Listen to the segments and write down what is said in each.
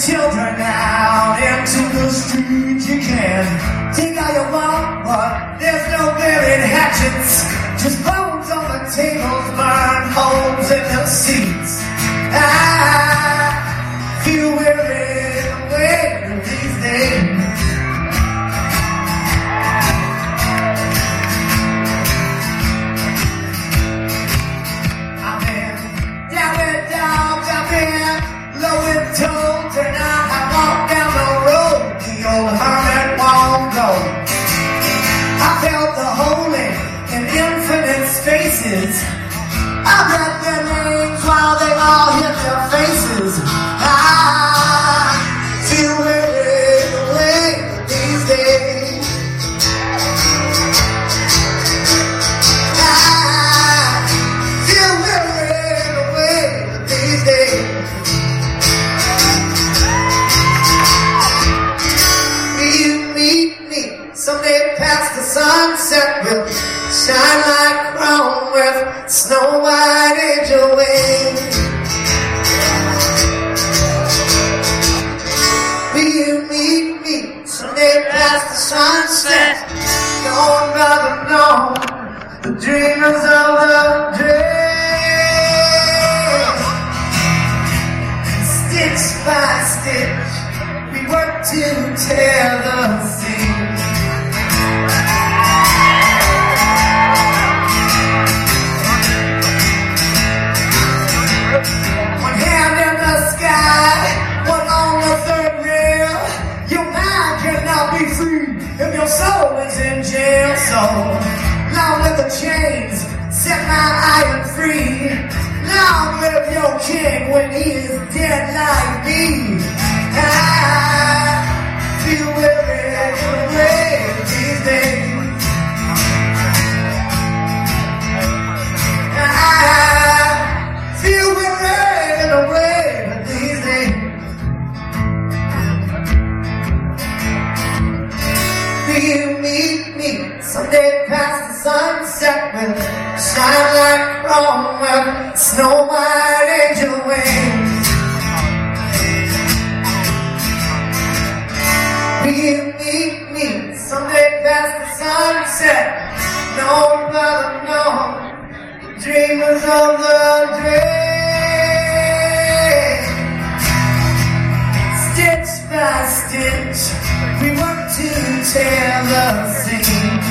children out into the streets. You can take all you want, but there's no buried hatchets. Just bones on the tables, burned holes in the seats. I feel weary away these days. I've been down with dogs, I've been low with toads, and I walk down the road the old hermit won't go. I felt the holy in infinite spaces. I read their names while they all hit their faces. I feel weary away these days. I feel weary away these days. Will you meet me someday past the sunset? We'll shine like chrome with snow white angel wings. Will you meet me someday past the sunset? No, brother, no, the dreamers of the dream. Stitch by stitch, we work to tear the seams. One hand in the sky, one on the third rail. Your mind cannot be free if your soul is in jail. So long live the chains, set my iron free. Long live your king when he is dead like me. I feel weary away these days. I feel weary away these days. Will you meet me someday past the sunset? We'll shine like chrome with snow white angel wings. Will you meet me someday past the sunset? No, brother, no, dreamers of the dream. Stitch by stitch, we work to tear the seam.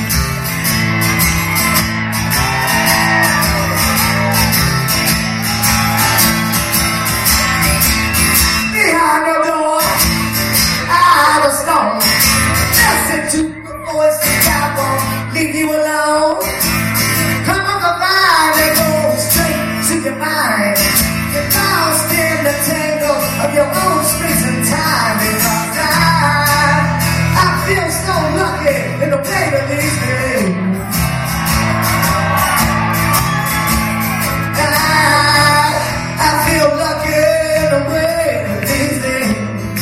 Behind the door, I was gone. Listen to the voice that won't leave you alone. Come on, the vine and go straight to your mind. Get lost in the tangle of your own space and time. Because I feel so lucky in the pain of these days. I feel lucky in the way of these days.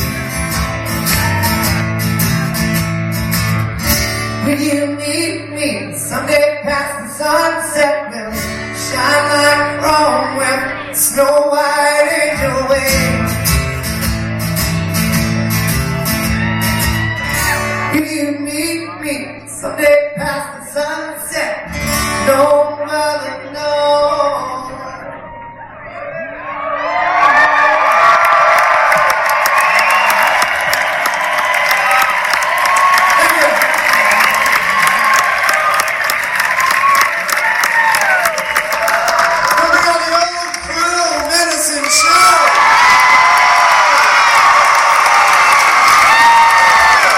Will you meet me someday past the sunset? We'll shine like chrome with snow white angel wings. Will you meet me someday past the sunset? No, brother, no.